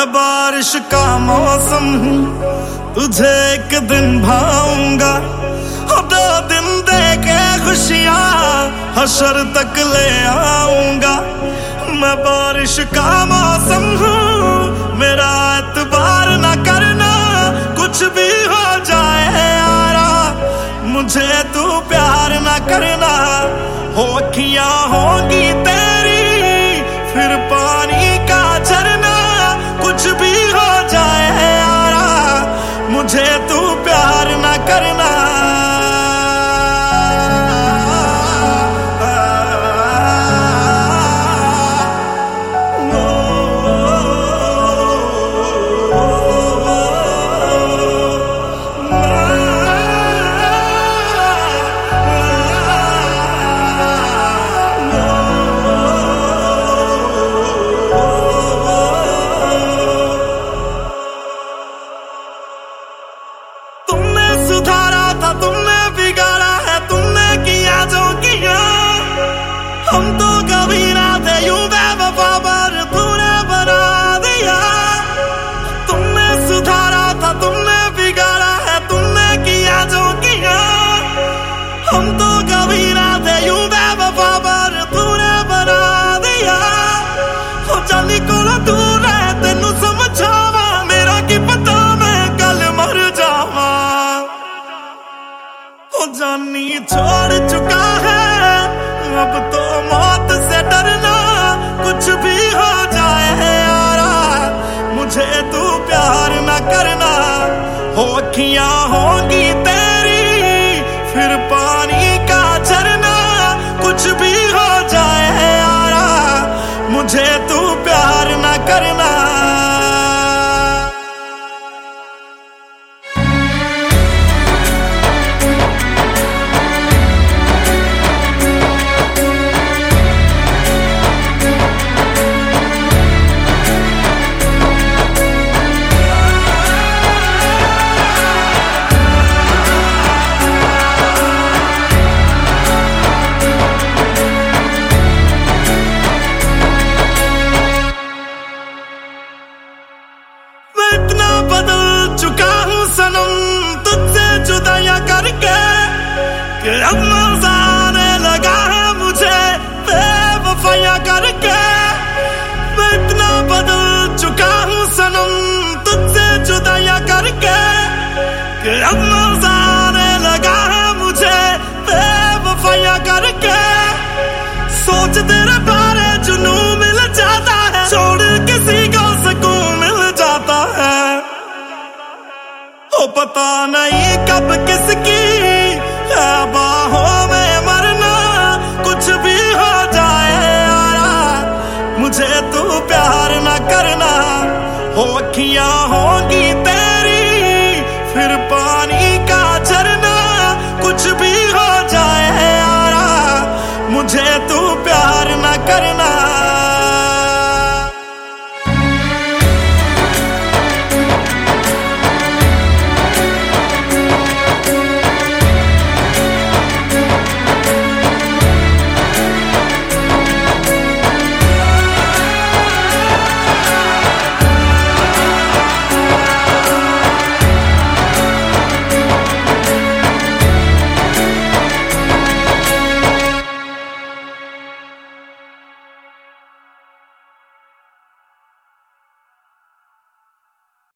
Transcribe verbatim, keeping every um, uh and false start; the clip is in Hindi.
मैं बारिश का मौसम हूँ, तुझे एक दिन भाऊंगा। दो दिन दे के खुशियाँ हशर तक ले आऊंगा। मैं बारिश का मौसम हूँ, मेरा एतबार न करना, कुछ भी हो जाए यारा, मुझे तू प्यार न करना। हो अखियाँ होगी तेरी फिर पानी का झरना, कुछ भी हो जाए यारा, मुझे तू प्यार न करना। तुमने बिगाड़ा है, तुमने किया जो किया, हम तो कभी ना थे यूं बेवफा पर तूने बना दिया। तुमने सुधारा था, तुमने बिगाड़ा है, तुमने किया जो किया, हम तो कभी ना थे यूं बेवफा पर तूने बना दिया। हो जानी कोला दूर है, तेनू समझावा, मेरा की पता मैं कल मर जावा। जानी छोड़ चुका है, अब तो मौत से डरना, कुछ भी हो जाए यारा, मुझे तू प्यार न करना। हो अखियाँ होगी तेरी फिर पानी का झरना, कुछ भी हो जाए यारा, मुझे तू प्यार न करना। बदल चुका हूँ सनम तुझसे जुदाइयां करके, कि अब मजा आने लगा है मुझे बेवफाइयां करके। मैं इतना बदल चुका हूँ सनम तुझसे जुदाइयां करके, कि अब मजा आने लगा है मुझे बेवफाइयां करके। सोच तेरे बारे जुनू मिल जाता है, छोड़ किसी को सुकून मिल जाता है। ओ पता नहीं कब किसकी है बाहों में मरना, कुछ भी हो जाए यारा, मुझे तू प्यार न करना। हो अखियाँ हो